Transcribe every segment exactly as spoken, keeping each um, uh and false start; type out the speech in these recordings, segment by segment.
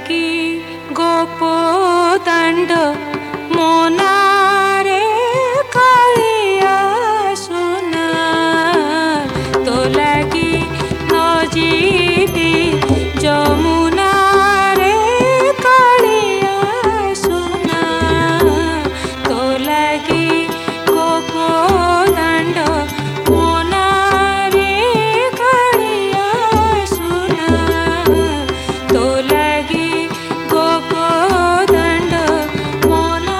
লাগি গোপ দাণ্ড মনারে কালিয়া সোনা তো লাগি ন যাবি যমুনারে কালিয়া সোনা তো লাগি গোপ দাণ্ড মনারে কালিয়া সোনা তো লাগি গোপ দাণ্ড মনা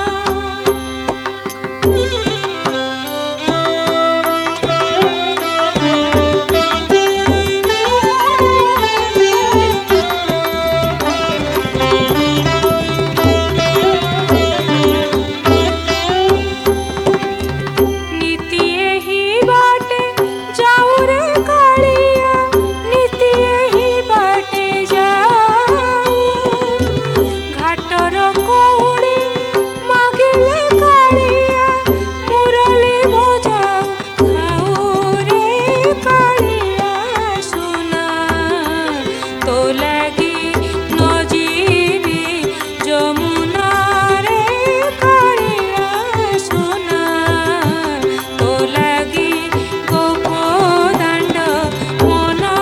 नीति एही बाटे जाऊ रे कालिया नीति एही बाटे जाऊ घाटर कौड़ी मागिले कालिया मुरली बजाऊ खाऊ रे कालिया सोना तो লাগি ন যাবি যমুনারে কালিয়া সোনা তো লাগি গোপ দাণ্ড মনা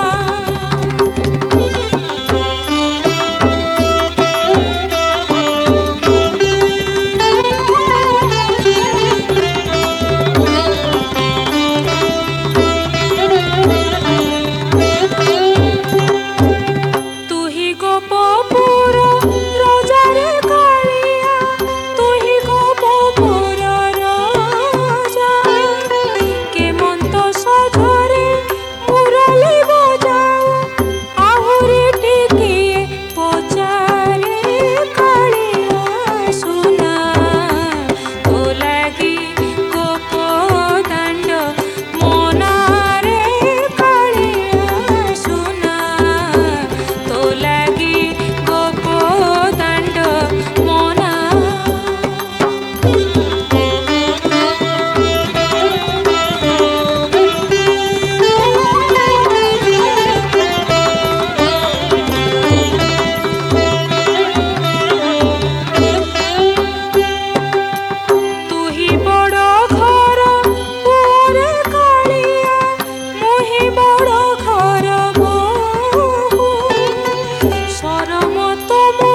তুহি গোপপুর রাজারে কালিয়া তুহি গোপপুর রাজা কেমন্ত সজরে মুরলি বজাও আহুরি টিকিয়ে পচারে কালিয়া সোনা তো লাগি গোপ দাণ্ড মনারে কালিয়া সোনা তো লাগি গোপ দাণ্ড মনা তুহি বড় ঘর পুরে কালিয়া মুহি বড় ঘর বহু সরমত